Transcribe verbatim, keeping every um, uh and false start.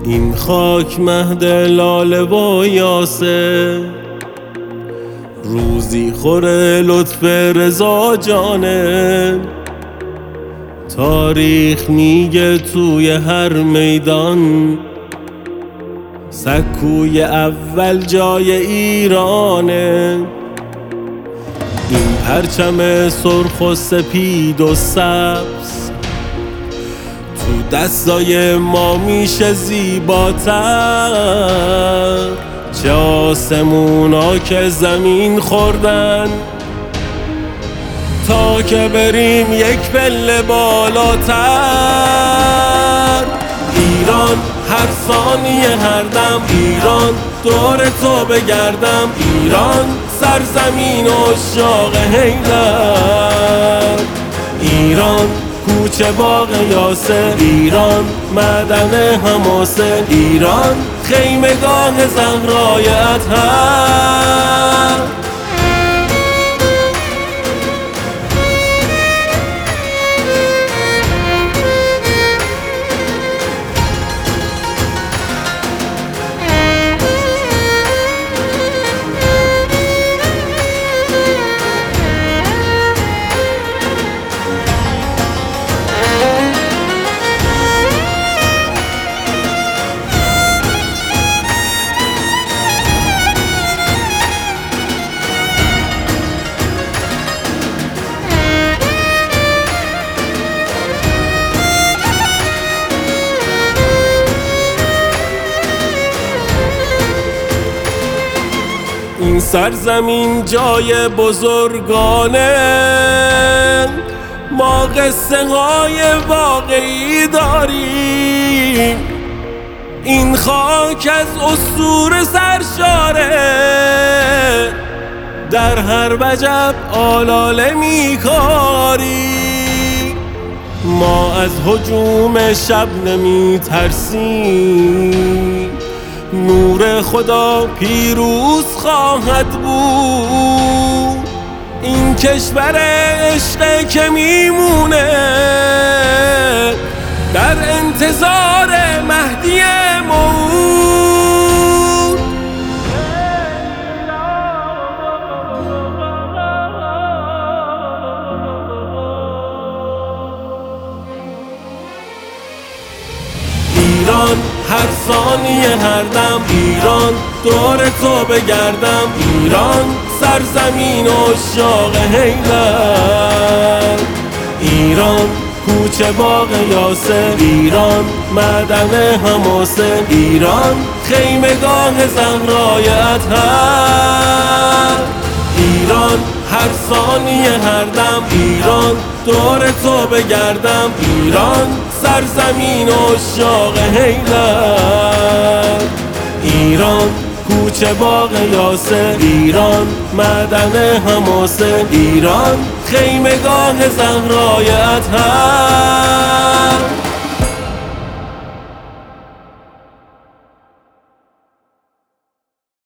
این خاک مهد لاله و یاسر، روزی خوره لطف رضا جانه. تاریخ میگه توی هر میدان سکوی اول جای ایرانه. این پرچم سرخ و سپید و سبز تو دستای ما میشه زیباتر. چه آسمونا که زمین خوردن تا که بریم یک پله بالاتر. ایران هر ثانیه هر دم، ایران دور تو بگردم، ایران سرزمین عشاق حیدر. ایران کوچه باغ یاسر، ایران معدن حماسه، ایران خیمگاه زهرای اطهر. این سرزمین جای بزرگانه، ما قصه های واقعی داریم. این خاک از اسطوره سرشاره، در هر وجب آلاله میکاری. ما از هجوم شب نمی ترسیم، نور خدا پیروز خواهد بود. این کشور عشق که میمونه در انتظار مهدی موعود. ایران هر ثانیه هر دم، ایران دور تو بگردم، ایران سرزمین عشاق حیدر. ایران کوچه باغ یاسر، ایران معدن حماسه، ایران خیمگاه زهرای اطهر. ایران هر ثانیه هر دم، ایران دور تو بگردم، ایران سرزمین عشاق حیدر. ایران کوچه باغ یاسر، ایران معدن حماسه، ایران خیمگاه زهرای اطهر.